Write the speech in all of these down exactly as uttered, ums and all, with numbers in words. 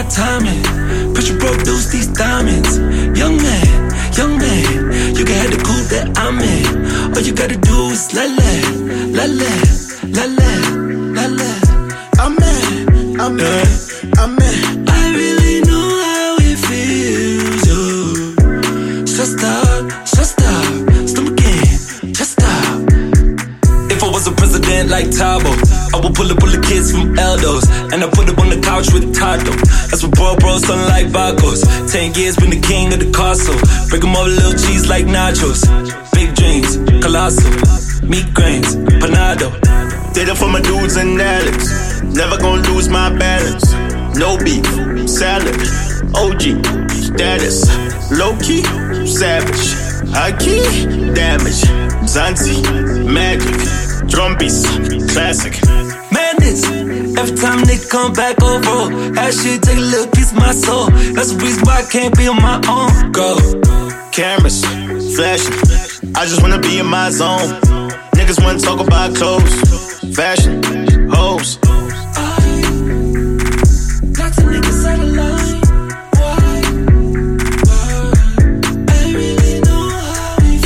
timing. Pressure produce these diamonds. Young man, young man, you can have the coupe that I'm in. All you gotta do is la la, la la, la la, la la. I'm in, I'm in, I'm in. I really know how it feels, yo. So stop, so stop, stop again, just stop. If I was a president like Tabo, I would pull up all the kids from Eldos, and I put them on the couch with Tato. That's what bro bro, something like Bacos. Ten years been the king of the castle. Break them over little cheese like nachos. Big dreams, colossal. Meat grains, panado. Did it for my dudes and Alex. Never gonna lose my balance. No beef, salad. O G, status. Low key, savage. High key, damage. Zanzi, magic. Drumbeats, classic. Madness. Every time they come back over, that shit take a little piece of my soul. That's the reason why I can't be on my own. Go. Cameras, flashing. I just wanna be in my zone. Niggas wanna talk about clothes, fashion, hoes. Lots of niggas out of line. Why? Why? I really know how we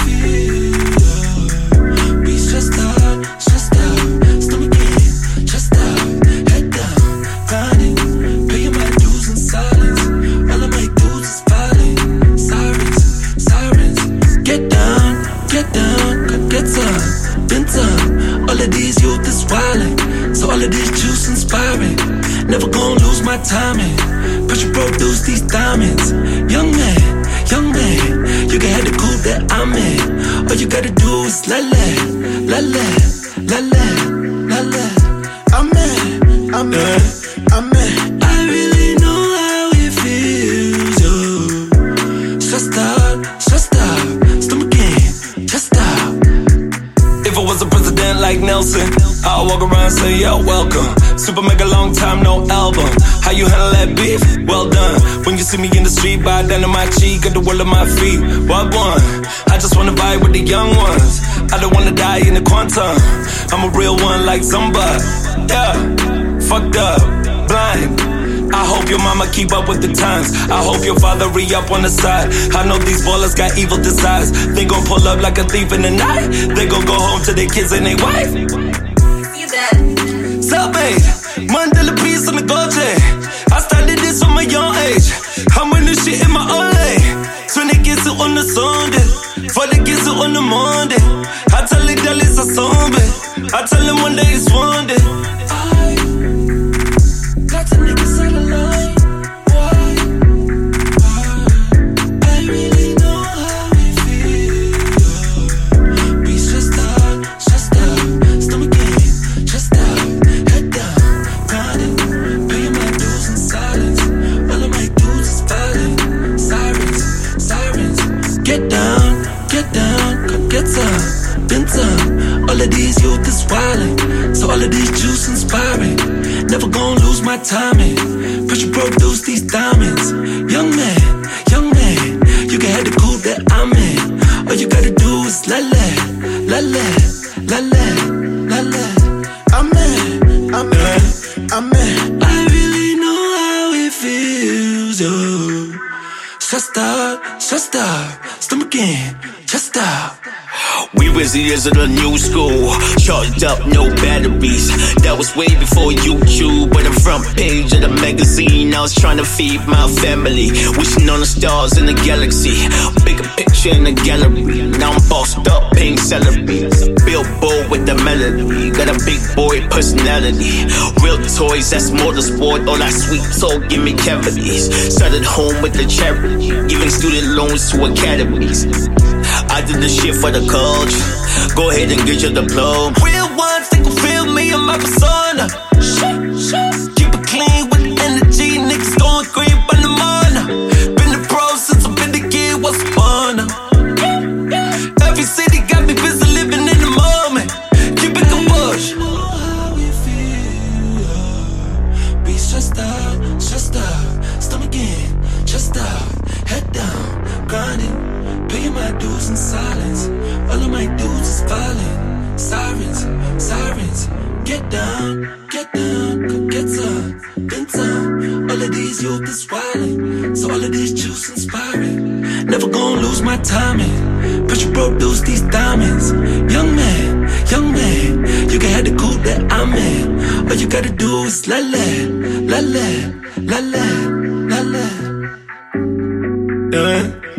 feel. Be stressed out, stressed out. Stomach in, chest out, head down, grinding. Paying my dues in silence. All of my dudes is violent. Sirens, sirens. Get down, get down, come get some, been some. All of these youth is wildin', so all of this juice inspiring. Never gonna lose my timing. Pressure produce these diamonds. Young man, young man, you can have the coupe that I'm in. All you gotta do is la la, la la, la la, la la. I'm in, I'm in, I'm in. I really know how it feels, yo. Stressed out, stressed out, stomach in, just stop. If I was a president like Nelson, I'll walk around and say, yo, welcome. Super mega long time, no album. How you handle that beef? Well done. When you see me in the street, bow down to my cheek, got the world at my feet. What one? I just wanna vibe with the young ones. I don't wanna die in the quantum. I'm a real one like Zumba. Yeah, fucked up, blind. I hope your mama keep up with the times. I hope your father re-up on the side. I know these ballers got evil desires. They gon' pull up like a thief in the night. They gon' go home to their kids and their wife. See that? Self-made, Mandela piece on the gold chain. I started this from a young age. I'm winning shit in my own lane. twenty gets it on the Sunday, forty gets it on the Monday. I tell it that it's a zombie. I tell them one day it's one day. I, lots of niggas out of line. Why? Why? I really know how it feels. Be stressed out, stressed out, stomach in, chest out, head down, grinding, paying my dues in silence. All of my dudes is violent. Sirens, sirens. Get down, get down, come get some, been some. All of these youth is wildin', so all of these juice inspiring. Never gonna lose my timing. Pressure produce these diamonds. Young man, young man, you can have the coupe that I'm in. All you gotta do is la la, la la, la la, la la. I'm in, I'm in, I'm in. I really know how it feels, yo. Stressed out, stressed out, stomach in, chest out. We was the years of the new school, charged up, no batteries. That was way before YouTube, but the front page of the magazine. I was trying to feed my family, wishing on the stars in the galaxy. Bigger picture in the gallery. Now I'm bossed up, paying salaries. Billboard with the melody, got a big boy personality. Real toys, that's motorsport. All that sweet talk, give me cavities. Started home with the charity, giving student loans to academies. I did the shit for the culture. Go ahead and get your diploma. Real ones, they gon' feel me and my persona. Keep it clean with the energy. Niggas going green by the mana. Been the pro since I've been the kid, what's fun? Every city got me busy living in the moment. Keep it the bush. Be stressed out, stressed out. Stomach in, chest out, head down, grinding. Paying my dues in silence. All of my dudes is violent. Sirens, sirens. Get down, get down, come get some, been some. All of these this youth is wildin', so all of this juice inspiring. Never gonna lose my timing. Pressure produce these diamonds. Young man, young man, you can have the coupe that I'm in. All you gotta do is la la, la la, la la, la la. Yeah.